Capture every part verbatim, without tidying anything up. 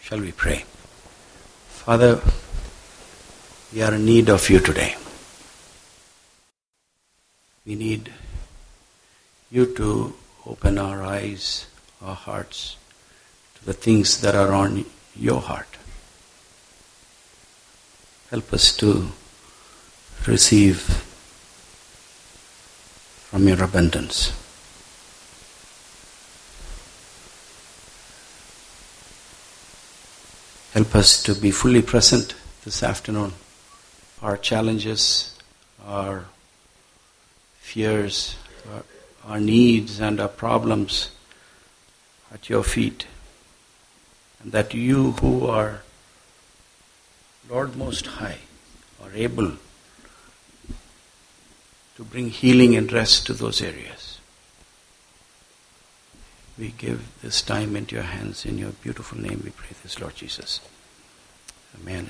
Shall we pray? Father, we are in need of you today. We need you to open our eyes, our hearts, to the things that are on your heart. Help us to receive from your abundance. Help us to be fully present this afternoon. Our challenges, our fears, our, our needs and our problems at your feet. And that you who are Lord Most High are able to bring healing and rest to those areas. We give this time into your hands. In your beautiful name we pray this, Lord Jesus. Amen.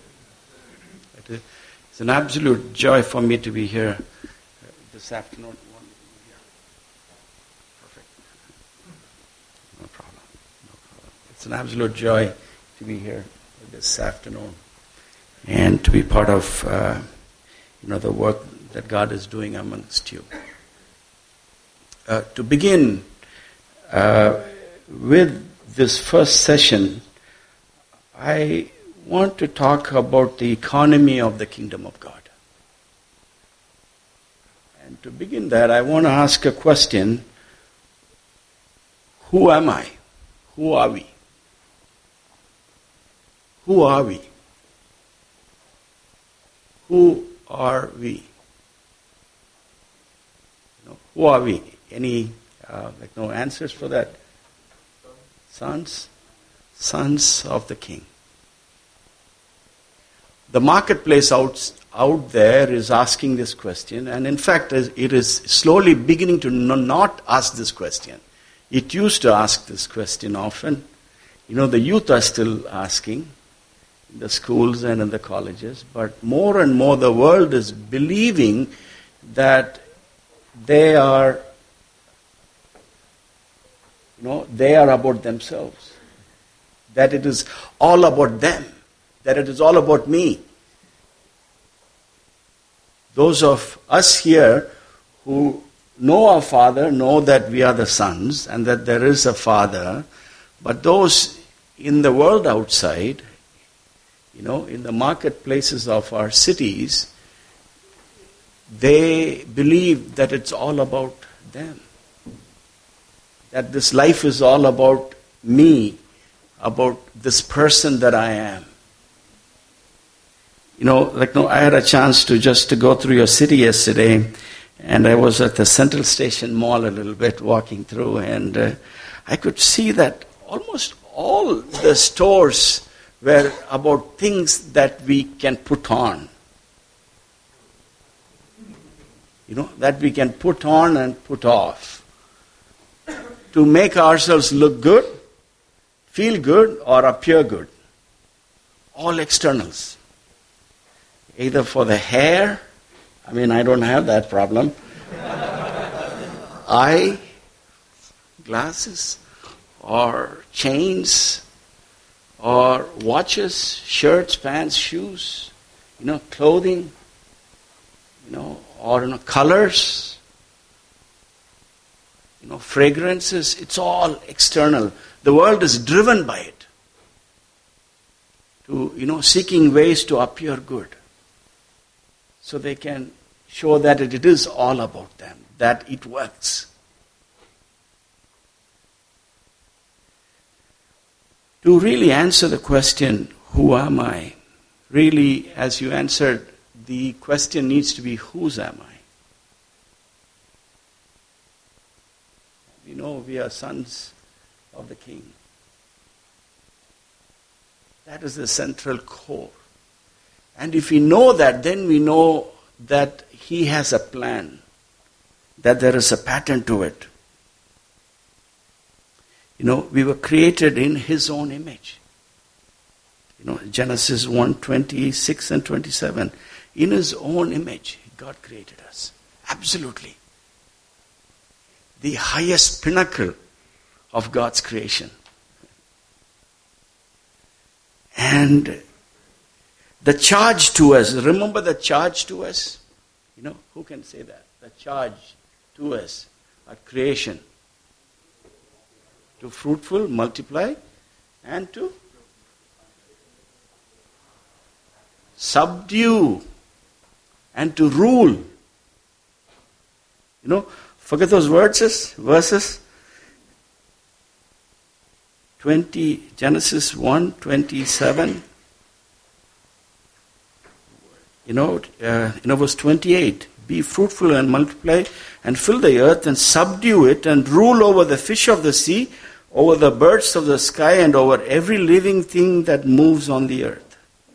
It's an absolute joy for me to be here this afternoon. Perfect. No problem. No problem. It's an absolute joy to be here this afternoon and to be part of uh, you know the work that God is doing amongst you. Uh, to begin uh, with this first session, I want to talk about the economy of the kingdom of God. And to begin that, I want to ask a question. Who am I? Who are we? Who are we? Who are we? You know, who are we? Any uh, like no answers for that? Sons? Sons of the King. The marketplace out, out there is asking this question, and in fact it is slowly beginning to not ask this question. It used to ask this question often. You know, the youth are still asking in the schools and in the colleges, but more and more the world is believing that they are, you know, they are about themselves. That it is all about them. That it is all about me. Those of us here who know our Father know that we are the sons and that there is a Father, but those in the world outside, you know, in the marketplaces of our cities, they believe that it's all about them. That this life is all about me, about this person that I am. You know, like no, I had a chance to just to go through your city yesterday, and I was at the Central Station Mall a little bit walking through, and uh, I could see that almost all the stores were about things that we can put on. You know, that we can put on and put off. To make ourselves look good, feel good, or appear good. All externals. Either for the hair, I mean, I don't have that problem. Eye, glasses, or chains, or watches, shirts, pants, shoes, you know, clothing, you know, or you know, colors, you know, fragrances. It's all external. The world is driven by it. To, you know, seeking ways to appear good. So they can show that it is all about them, that it works. To really answer the question, who am I? Really, as you answered, the question needs to be, whose am I? We know we are sons of the King. That is the central core. And if we know that, then we know that He has a plan, that there is a pattern to it. You know, we were created in His own image. You know, Genesis one, twenty-six and twenty-seven. In His own image, God created us. Absolutely. The highest pinnacle of God's creation. And the charge to us, remember the charge to us? You know, who can say that? The charge to us at creation. To fruitful, multiply, and to subdue, and to rule. You know, forget those verses, verses. twenty, Genesis one twenty-seven. You know, uh, you know, verse twenty-eight. Be fruitful and multiply and fill the earth and subdue it and rule over the fish of the sea, over the birds of the sky, and over every living thing that moves on the earth.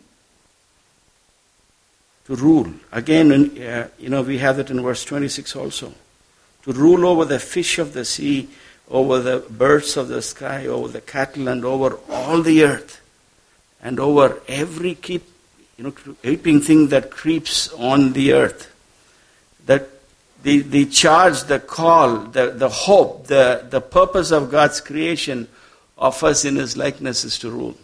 To rule. Again, uh, you know, we have it in verse twenty-six also. To rule over the fish of the sea, over the birds of the sky, over the cattle, and over all the earth, and over every keep, you know, creeping thing that creeps on the earth. That the, the charge, the call, the, the hope, the, the purpose of God's creation of us in His likeness is to rule.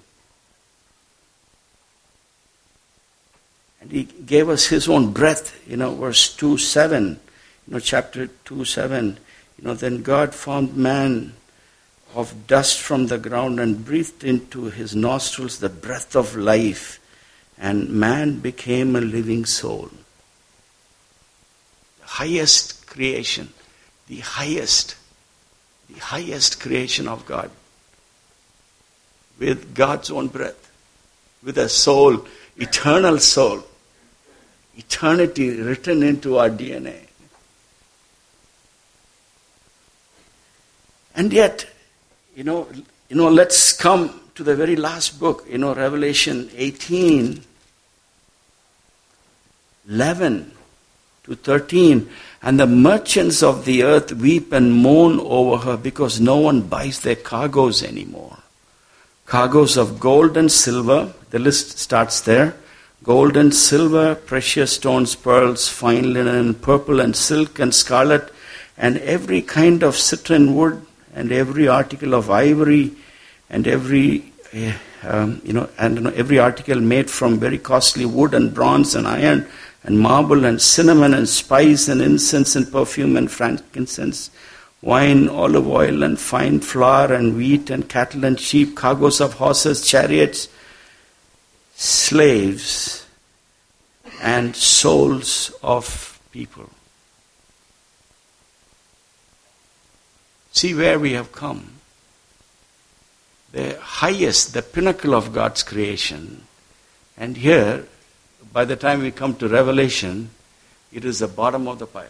And He gave us His own breath, you know, verse two seven, you know, chapter two seven, you know, then God formed man of dust from the ground and breathed into his nostrils the breath of life, and man became a living soul. The highest creation, the highest, the highest creation of God, with God's own breath, with a soul, eternal soul, eternity written into our D N A. And yet, you know, you know, let's come to the very last book, you know, Revelation eighteen, eleven to thirteen. And the merchants of the earth weep and moan over her because no one buys their cargoes anymore. Cargoes of gold and silver, the list starts there. Gold and silver, precious stones, pearls, fine linen, purple and silk and scarlet, and every kind of citron wood, and every article of ivory, and every uh, um, you know, and you know, every article made from very costly wood and bronze and iron and marble and cinnamon and spice and incense and perfume and frankincense, wine, olive oil and fine flour and wheat and cattle and sheep, cargoes of horses, chariots, slaves, and souls of people. See where we have come. The highest, the pinnacle of God's creation. And here, by the time we come to Revelation, it is the bottom of the pile.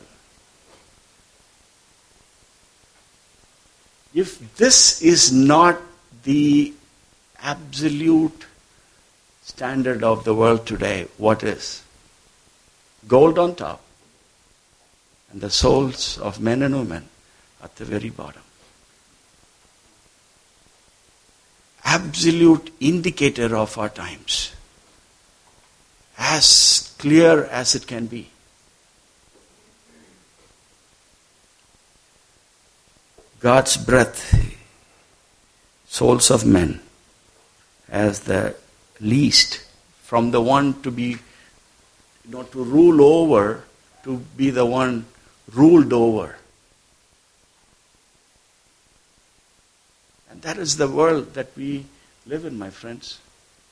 If this is not the absolute standard of the world today, what is? Gold on top, and the souls of men and women at the very bottom. Absolute indicator of our times. As clear as it can be. God's breath, souls of men, as the least, from the one to be, you know, to rule over, to be the one ruled over. And that is the world that we live in, my friends.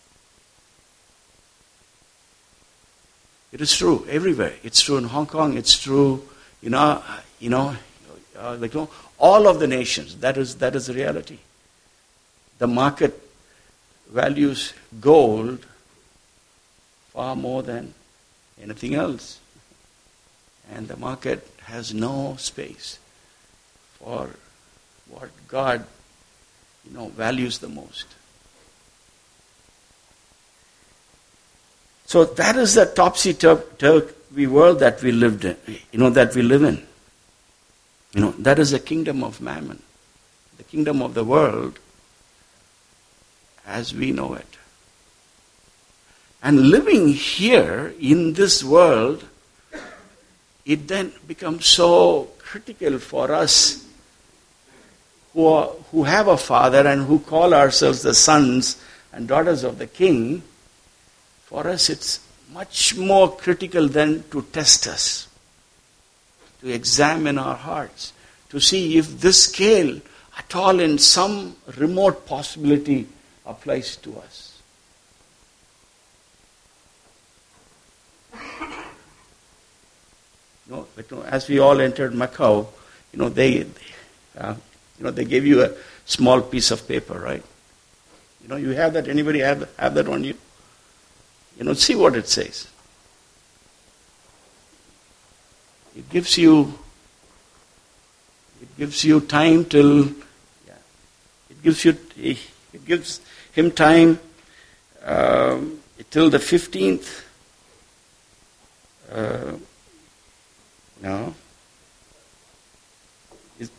It is true everywhere. It's true in Hong Kong. It's true, you know, you know, uh, like you know, all of the nations. That is that is the reality. The market values gold far more than anything else, and the market has no space for what God, you know, values the most. So that is the topsy-turvy world that we lived in, you know, that we live in. You know, that is the kingdom of mammon, the kingdom of the world as we know it. And living here in this world, it then becomes so critical for us who are, who have a father and who call ourselves the sons and daughters of the King, for us it's much more critical than to test us, to examine our hearts, to see if this scale at all in some remote possibility applies to us. You know, but, you know, as we all entered Macau, you know, they, uh, you know, they gave you a small piece of paper, right? You know, you have that. Anybody have have that on you? You know, see what it says. It gives you. It gives you time till. Yeah, it gives you. It gives him time um, till the fifteenth. Uh, no. Is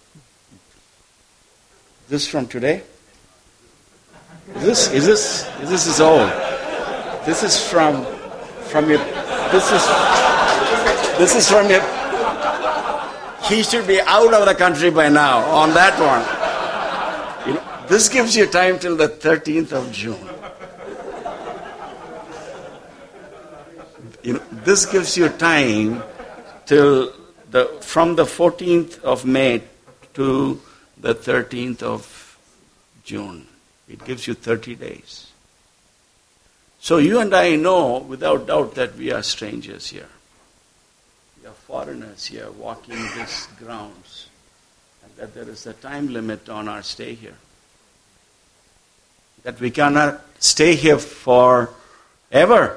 this from today? Is this is this is this is old? This is from from your. This is this is from your. He should be out of the country by now on that one. You know, this gives you time till the thirteenth of June. You know, this gives you time till the from the fourteenth of May to the thirteenth of June. It gives you thirty days. So you and I know without doubt that we are strangers here. We are foreigners here walking these grounds. And that there is a time limit on our stay here. That we cannot stay here forever.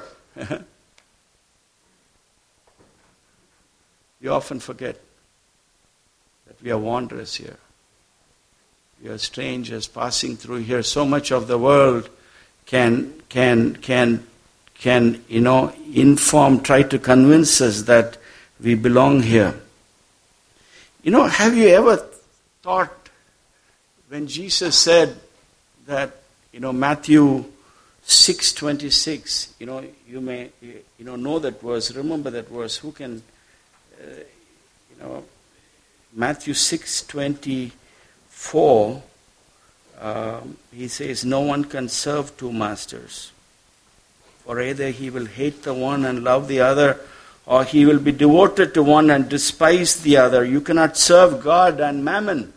We often forget that we are wanderers here. We are strangers passing through here. So much of the world can can can can you know inform, try to convince us that we belong here. You know, have you ever thought when Jesus said that, you know, Matthew six twenty six, you know, you may you know know that verse, remember that verse, who can uh, you know Matthew six twenty Four, um, he says, no one can serve two masters. For either he will hate the one and love the other, or he will be devoted to one and despise the other. You cannot serve God and mammon.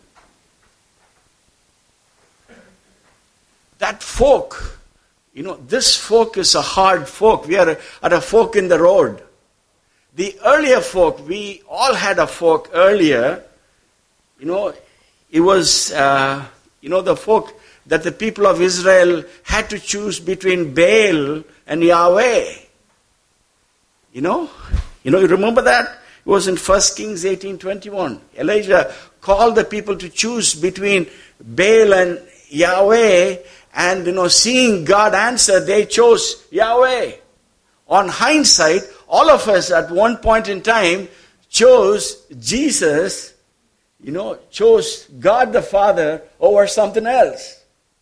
That fork, you know, this fork is a hard fork. We are at a fork in the road. The earlier fork, we all had a fork earlier, you know. It was, uh, you know, the fork that the people of Israel had to choose between Baal and Yahweh. You know? You know, you remember that? It was in First Kings eighteen twenty-one. Elijah called the people to choose between Baal and Yahweh, and, you know, seeing God answer, they chose Yahweh. On hindsight, all of us at one point in time chose Jesus, you know, chose God the Father over something else.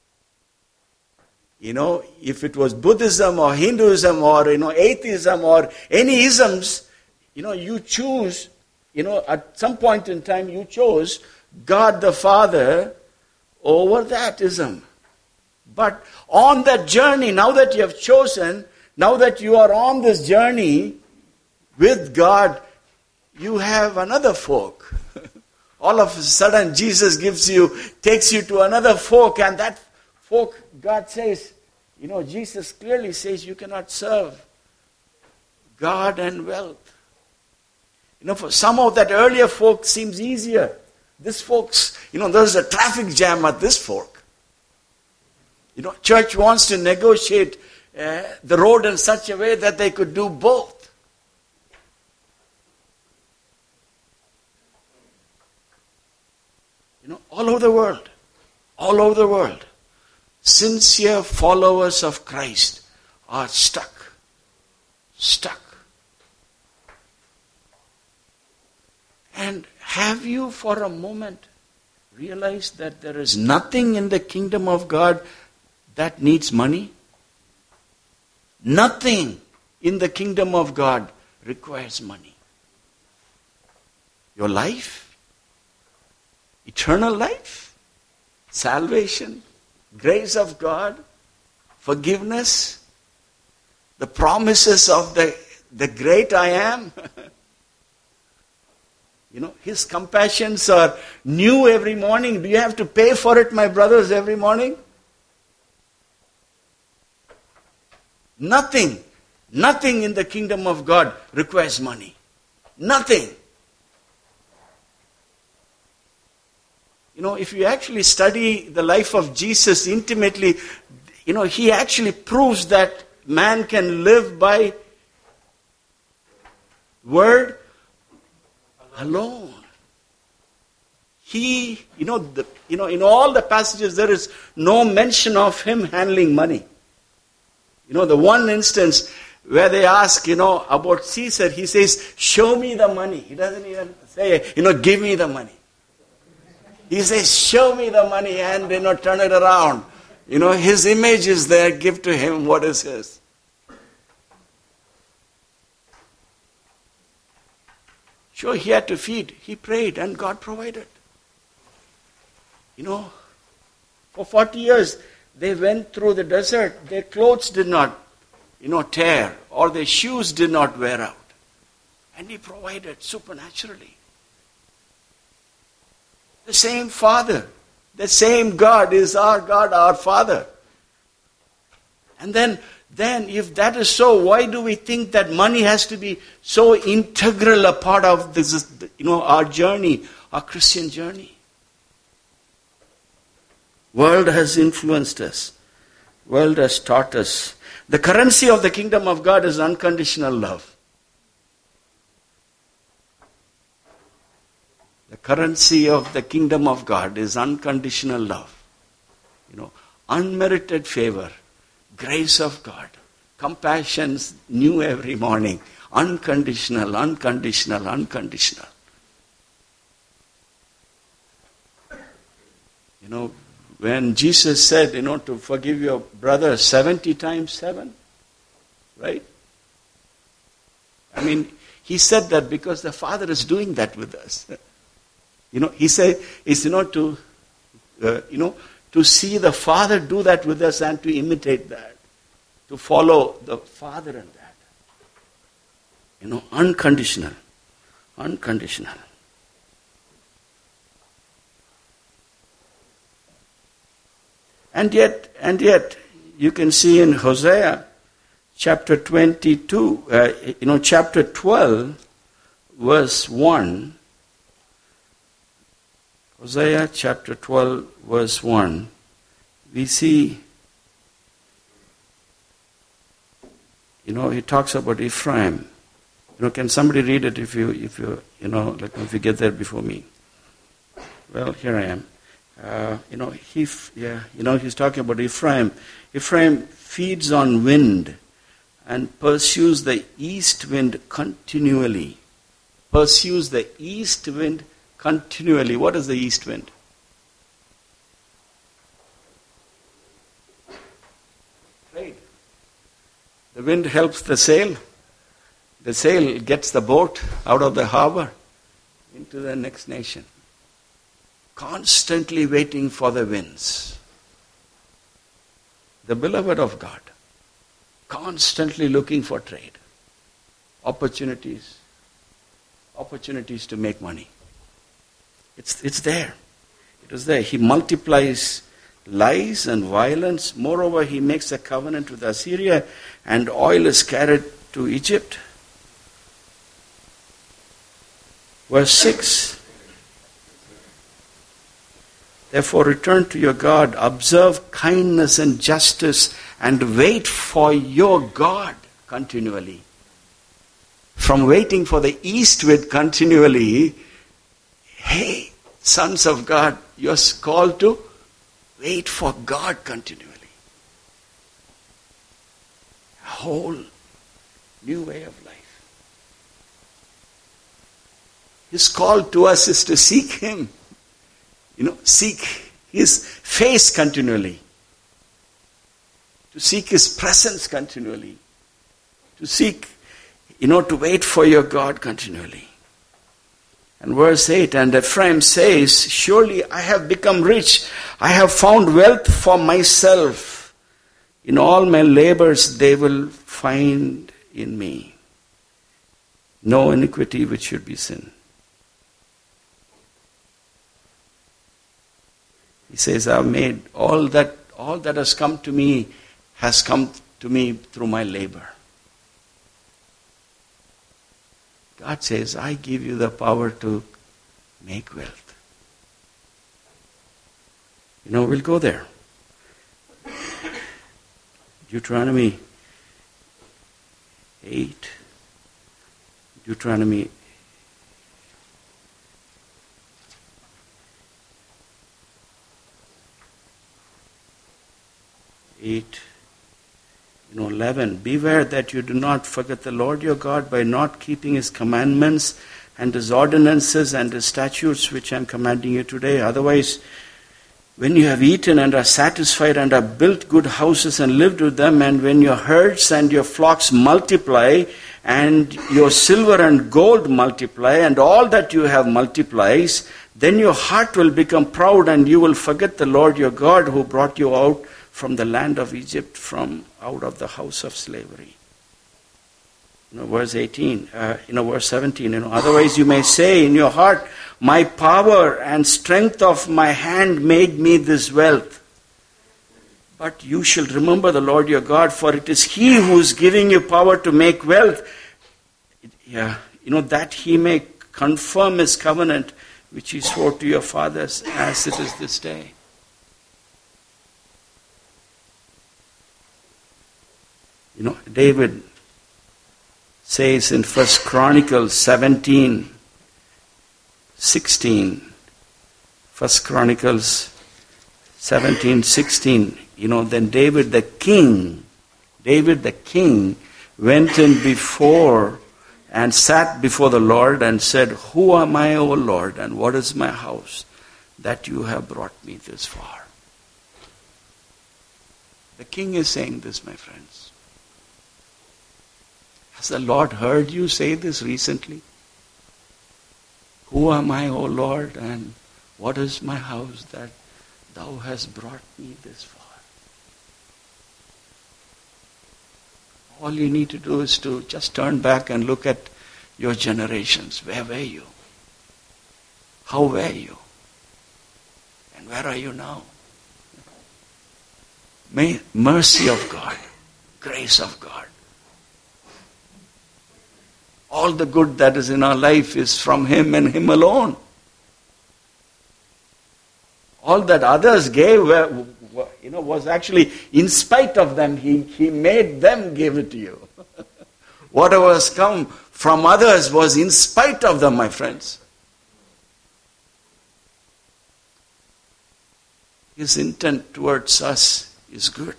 You know, if it was Buddhism or Hinduism or, you know, atheism or any isms, you know, you choose, you know, at some point in time you chose God the Father over that ism. But on that journey, now that you have chosen, now that you are on this journey with God, you have another fork. All of a sudden, Jesus gives you, takes you to another fork, and that fork, God says, you know, Jesus clearly says you cannot serve God and wealth. You know, for some of that earlier fork seems easier. This fork's, you know, there's a traffic jam at this fork. You know, church wants to negotiate uh, the road in such a way that they could do both. You know, all over the world, all over the world, sincere followers of Christ are stuck, stuck. And have you for a moment realized that there is nothing in the kingdom of God that needs money? Nothing in the kingdom of God requires money. Your life, eternal life, salvation, grace of God, forgiveness, the promises of the, the great I am. You know, His compassions are new every morning. Do you have to pay for it, my brothers, every morning? Nothing, nothing in the kingdom of God requires money. Nothing. You know, if you actually study the life of Jesus intimately, you know, He actually proves that man can live by word alone. He, you know, the, you know, in all the passages there is no mention of Him handling money. You know, the one instance where they ask, you know, about Caesar, He says, show me the money. He doesn't even say, you know, give me the money. He says, show me the money and, you know, turn it around. You know, His image is there, give to Him what is His. Sure, He had to feed. He prayed and God provided. You know, for forty years, they went through the desert. Their clothes did not, you know, tear, or their shoes did not wear out. And He provided supernaturally. The same Father, the same God is our God, our Father. And then, then if that is so, why do we think that money has to be so integral a part of this, you know, our journey, our Christian journey? World has influenced us. World has taught us. The currency of the kingdom of God is unconditional love. The currency of the kingdom of God is unconditional love. You know, unmerited favor, grace of God, compassions new every morning, unconditional, unconditional, unconditional. You know, when Jesus said, you know, to forgive your brother seventy times seven, right? I mean, He said that because the Father is doing that with us. You know, He said, is, you know, to, uh, you know, to see the Father do that with us and to imitate that. To follow the Father in that. You know, unconditional. Unconditional. And yet, and yet, you can see in Hosea chapter twenty-two, uh, you know, chapter twelve, verse one. Hosea chapter twelve, verse one. We see, you know, he talks about Ephraim. You know, can somebody read it if you, if you, you know, like if you get there before me? Well, here I am. Uh, you know, he, yeah, you know, he's talking about Ephraim. Ephraim feeds on wind and pursues the east wind continually. Pursues the east wind continually. What is the east wind? Trade. The wind helps the sail. The sail gets the boat out of the harbor into the next nation. Constantly waiting for the winds. The beloved of God. Constantly looking for trade. Opportunities. Opportunities to make money. It's, it's there. It is there. He multiplies lies and violence. Moreover, he makes a covenant with Assyria, and oil is carried to Egypt. Verse six. Therefore return to your God, observe kindness and justice, and wait for your God continually. From waiting for the east wind continually, hey, sons of God, you're called to wait for God continually. A whole new way of life. His call to us is to seek Him. You know, seek His face continually. To seek His presence continually. To seek, you know, to wait for your God continually. And verse eight, and Ephraim says, surely I have become rich. I have found wealth for myself. In all my labors they will find in me no iniquity which should be sin. He says, I've made all that, all that has come to me has come to me through my labor. God says, I give you the power to make wealth. You know, we'll go there. Deuteronomy eight. Deuteronomy eight. You know, eleven. Beware that you do not forget the Lord your God by not keeping his commandments and his ordinances and his statutes which I am commanding you today. Otherwise, when you have eaten and are satisfied and have built good houses and lived with them, and when your herds and your flocks multiply, and your silver and gold multiply, and all that you have multiplies, then your heart will become proud, and you will forget the Lord your God who brought you out from the land of Egypt, from out of the house of slavery. You know, verse eighteen, uh, you know, verse seventeen, you know, otherwise you may say in your heart, my power and strength of my hand made me this wealth. But you shall remember the Lord your God, for it is he who is giving you power to make wealth. Yeah, you know, that he may confirm his covenant, which he swore to your fathers, as it is this day. You know, David says in First Chronicles seventeen, sixteen, First Chronicles seventeen, sixteen, you know, then David the king, David the king went in before and sat before the Lord and said, who am I, O Lord, and what is my house that you have brought me this far? The king is saying this, my friends. Has the Lord heard you say this recently? Who am I, O Lord, and what is my house that thou hast brought me this far? All you need to do is to just turn back and look at your generations. Where were you? How were you? And where are you now? May mercy of God, grace of God. All the good that is in our life is from him and him alone. All that others gave were, you know, was actually in spite of them. He, he made them give it to you. Whatever has come from others was in spite of them, my friends. His intent towards us is good.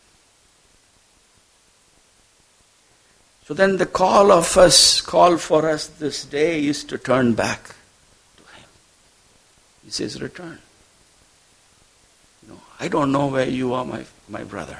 So then the call of us, call for us this day is to turn back to him. He says, return. You know, I don't know where you are, my, my brother.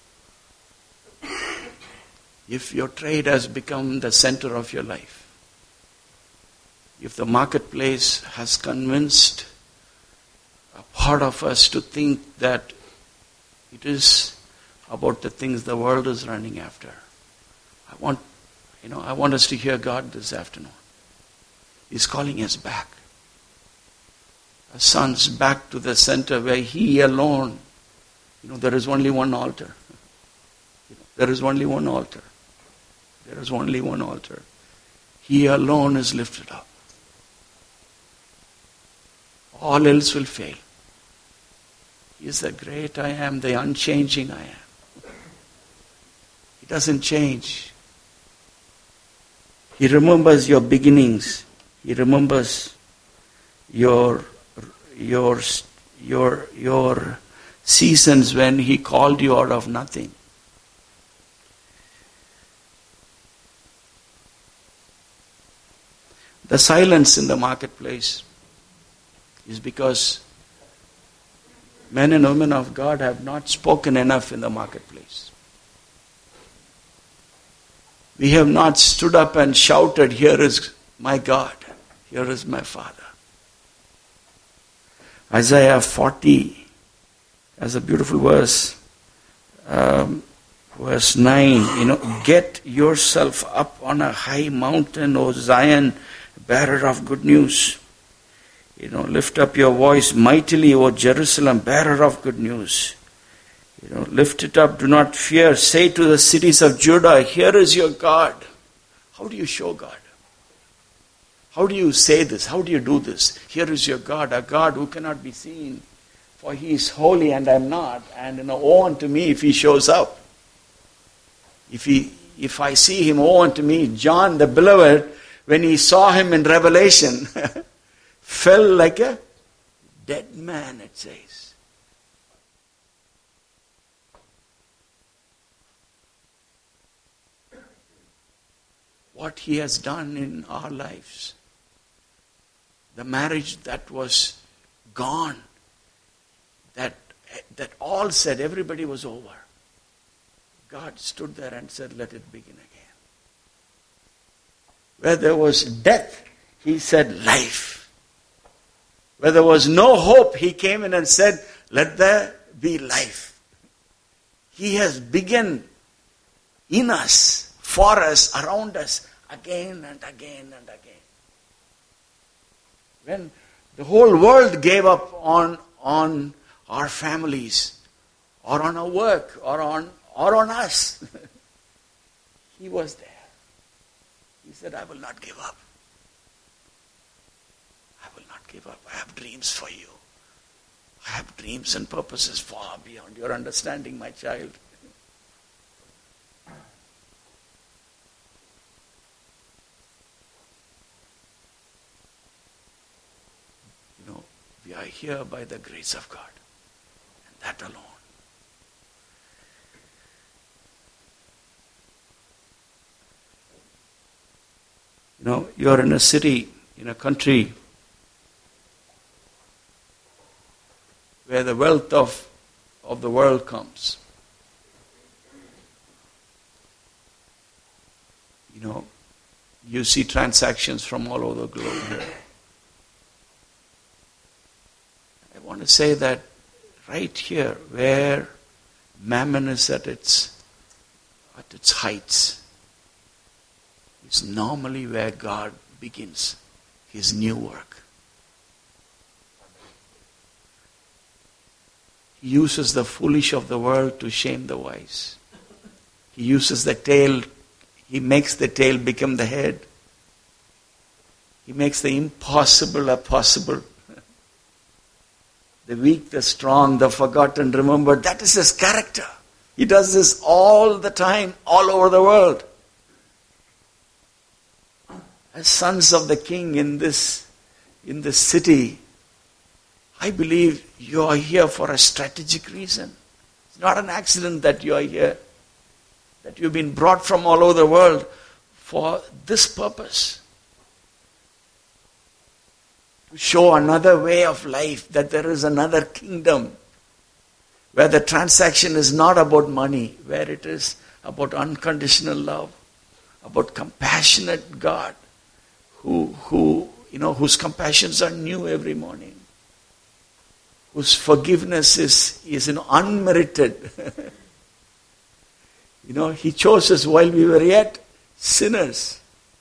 If your trade has become the center of your life, if the marketplace has convinced a part of us to think that it is about the things the world is running after, I want, you know, I want us to hear God this afternoon. He's calling us back. As sons, back to the center where he alone, you know, there is only one altar. There is only one altar. There is only one altar. He alone is lifted up. All else will fail. He is the great I am, the unchanging I am. He doesn't change. He remembers your beginnings. He remembers your your your your seasons when he called you out of nothing. The silence in the marketplace is because men and women of God have not spoken enough in the marketplace. We have not stood up and shouted, here is my God, here is my Father. Isaiah forty has a beautiful verse. um, verse nine, you know, get yourself up on a high mountain, O Zion, bearer of good news. You know, lift up your voice mightily, O Jerusalem, bearer of good news. You know, lift it up, do not fear. Say to the cities of Judah, here is your God. How do you show God? How do you say this? How do you do this? Here is your God, a God who cannot be seen. For he is holy and I am not. And you know, woe unto me if he shows up. If he, if I see him, woe unto me. John the beloved, when he saw him in Revelation, fell like a dead man, it says. What he has done in our lives. The marriage that was gone. That, that all said, everybody was over. God stood there and said, let it begin again. Where there was death, he said, life. Where there was no hope, he came in and said, let there be life. He has begun in us, for us, around us, again and again and again. When the whole world gave up on, on our families, or on our work, or on, or on us, he was there. He said, I will not give up. I will not give up. I have dreams for you. I have dreams and purposes far beyond your understanding, my child. You know, we are here by the grace of God. And that alone. You know, you're in a city, in a country where the wealth of, of the world comes. You know, you see transactions from all over the globe here. I want to say that right here, where mammon is at its at its heights, is normally where God begins his new work. He uses the foolish of the world to shame the wise. He uses the tail, he makes the tail become the head. He makes the impossible a possible. The weak, the strong, the forgotten, remembered. That is his character. He does this all the time, all over the world. As sons of the King in this, in this city, I believe you are here for a strategic reason. It's not an accident that you are here. That you've been brought from all over the world for this purpose. To show another way of life, that there is another kingdom where the transaction is not about money, where it is about unconditional love, about compassionate God. Who, who, you know, whose compassions are new every morning, whose forgiveness is, is you know, unmerited. You know, he chose us while we were yet sinners.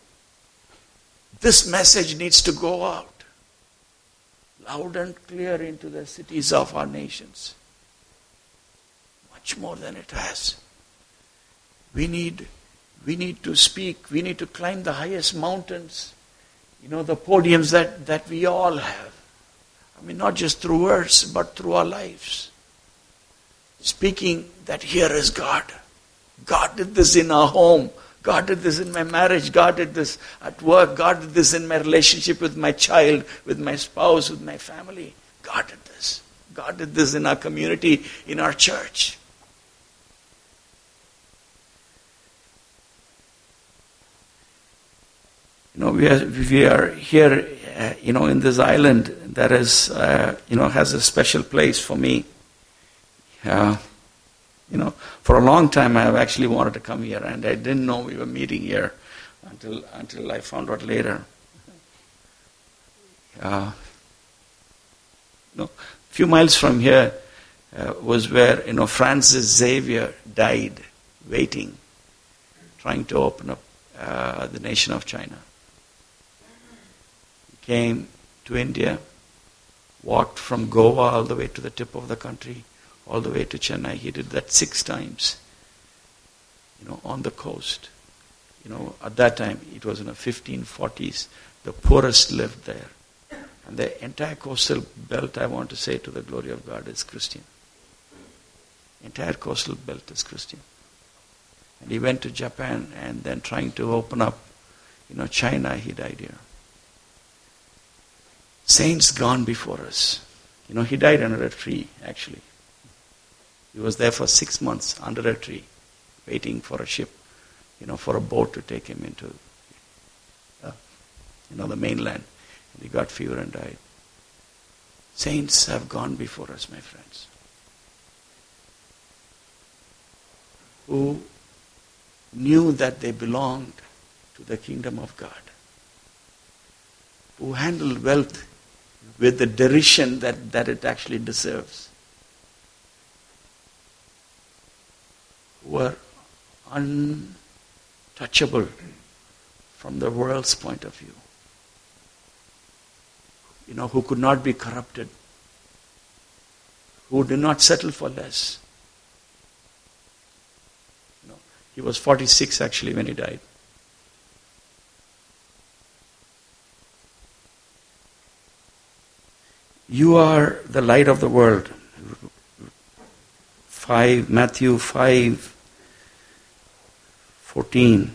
This message needs to go out loud and clear into the cities of our nations. Much more than it has. We need, we need to speak. We need to climb the highest mountains. You know, the podiums that, that we all have. I mean, not just through words, but through our lives. Speaking that here is God. God did this in our home. God did this in my marriage. God did this at work. God did this in my relationship with my child, with my spouse, with my family. God did this. God did this in our community, in our church. You know, we are, we are here, uh, you know, in this island that is, uh, you know, has a special place for me. Uh, you know, for a long time I have actually wanted to come here, and I didn't know we were meeting here until until I found out later. Uh, you know, a few miles from here, uh, was where, you know, Francis Xavier died waiting, trying to open up uh, the nation of China. He came to India, walked from Goa all the way to the tip of the country, all the way to Chennai. He did that six times, you know, on the coast. You know, at that time, it was in the fifteen forties, the poorest lived there. And the entire coastal belt, I want to say to the glory of God, is Christian. Entire coastal belt is Christian. And he went to Japan and then trying to open up, you know, China, he died here. Saints gone before us. You know, he died under a tree, actually. He was there for six months under a tree, waiting for a ship, you know, for a boat to take him into, uh, you know, the mainland. And he got fever and died. Saints have gone before us, my friends, who knew that they belonged to the kingdom of God, who handled wealth with the derision that, that it actually deserves, who were untouchable from the world's point of view, you know, who could not be corrupted, who did not settle for less. You know, he was forty-six actually when he died. You are the light of the world. Five Matthew five fourteen.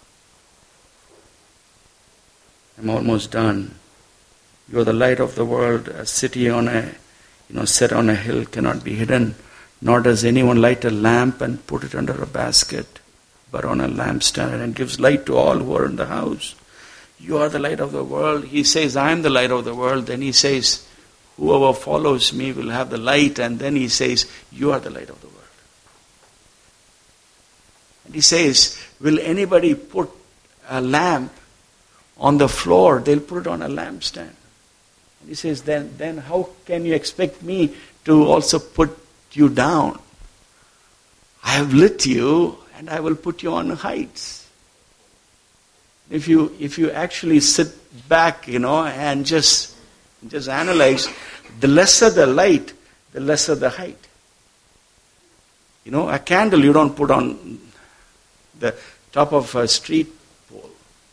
I'm almost done. You are the light of the world. A city on a, you know, set on a hill cannot be hidden. Nor does anyone light a lamp and put it under a basket, but on a lampstand, and gives light to all who are in the house. You are the light of the world. He says, I am the light of the world. Then he says, whoever follows me will have the light. And then he says, you are the light of the world. And he says, will anybody put a lamp on the floor? They'll put it on a lampstand. And he says, then, then how can you expect me to also put you down? I have lit you and I will put you on heights. If you if you actually sit back, you know, and just just analyze, the lesser the light, the lesser the height. You know, a candle you don't put on the top of a street pole.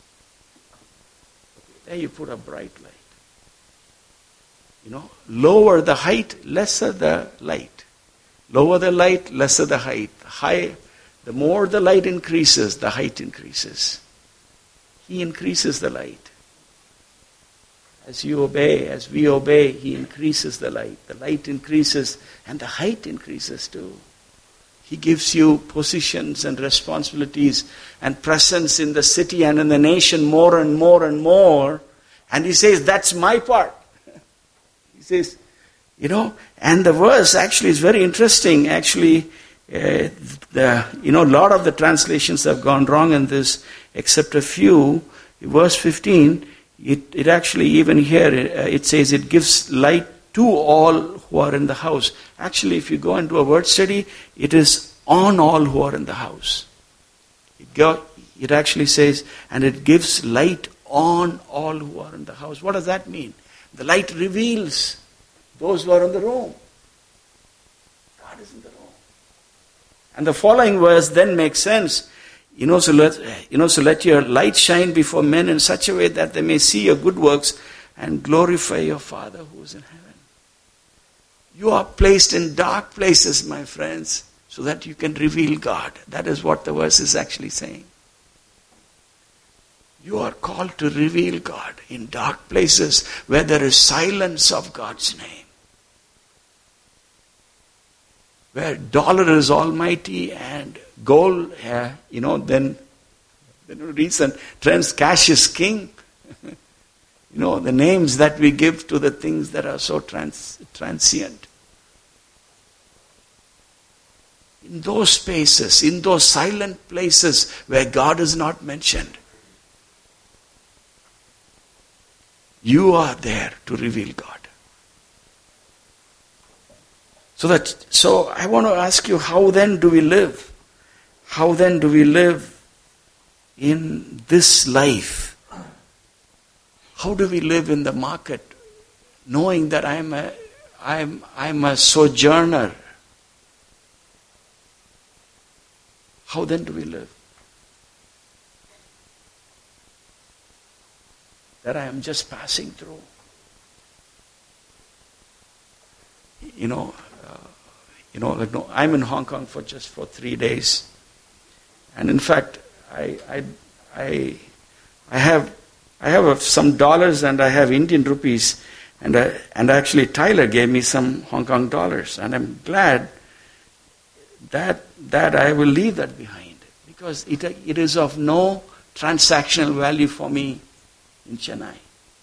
There you put a bright light. You know, lower the height, lesser the light. Lower the light, lesser the height. High, the more the light increases, the height increases. He increases the light. As you obey, as we obey, He increases the light. The light increases and the height increases too. He gives you positions and responsibilities and presence in the city and in the nation more and more and more. And He says, that's my part. He says, you know, and the verse actually is very interesting. Actually, uh, the you know, a lot of the translations have gone wrong in this, except a few. Verse fifteen, it, it actually, even here, it, uh, it says it gives light to all who are in the house. Actually, if you go into a word study, it is on all who are in the house. It, go, it actually says, and it gives light on all who are in the house. What does that mean? The light reveals those who are in the room. God is in the room. And the following verse then makes sense. You know, so let, you know, so let your light shine before men in such a way that they may see your good works and glorify your Father who is in heaven. You are placed in dark places, my friends, so that you can reveal God. That is what the verse is actually saying. You are called to reveal God in dark places where there is silence of God's name. Where dollar is almighty and gold, uh, you know, then the recent trends, cash is king. You know, the names that we give to the things that are so trans, transient. In those spaces, in those silent places where God is not mentioned, you are there to reveal God. So that, so I want to ask you, how then do we live? How then do we live in this life? How do we live in the market, knowing that I'm a, I'm, I'm a sojourner? How then do we live? That I am just passing through. You know, uh, you know, like no, I'm in Hong Kong for just for three days, and in fact, I, I, I, I have, I have some dollars and I have Indian rupees, and I, and actually Tyler gave me some Hong Kong dollars, and I'm glad that that I will leave that behind, because it it is of no transactional value for me in Chennai.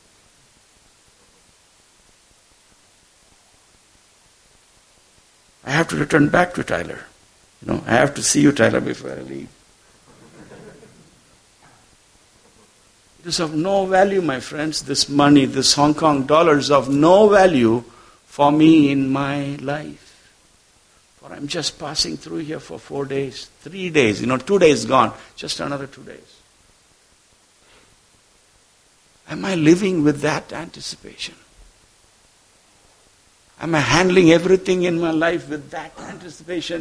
I have to return back to Tyler. You know, I have to see you, Tyler, before I leave. It is of no value, my friends. This money, this Hong Kong dollar is of no value for me in my life. For I'm just passing through here for four days, three days, you know, two days gone, just another two days. Am I living with that anticipation? Am I handling everything in my life with that anticipation?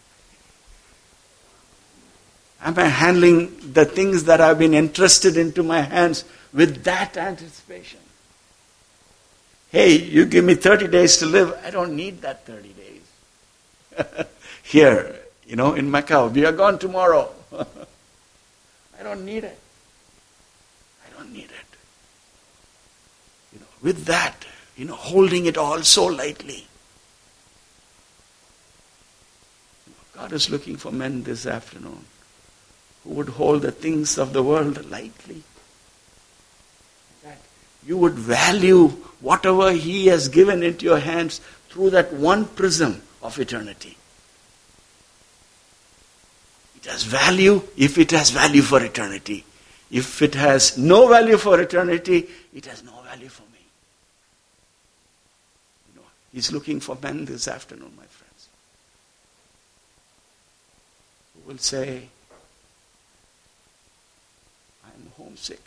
Am I handling the things that have been entrusted into my hands with that anticipation? Hey, you give me thirty days to live. I don't need that thirty days. Here, you know, in Macau, we are gone tomorrow. I don't need it. I don't need it. You know, with that, you know, holding it all so lightly. God is looking for men this afternoon who would hold the things of the world lightly. That you would value whatever He has given into your hands through that one prism of eternity. It has value if it has value for eternity. If it has no value for eternity, it has no value for me. You know, He's looking for men this afternoon, my friends, who will say, I'm homesick.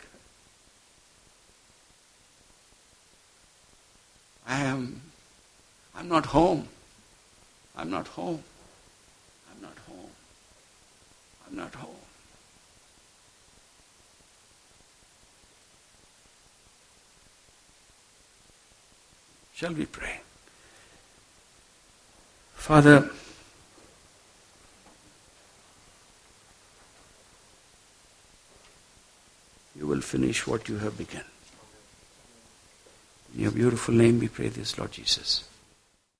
I am, I'm not home. I'm not home. I'm not home. I'm not home. Shall we pray? Father, you will finish what you have begun. In your beautiful name we pray this, Lord Jesus.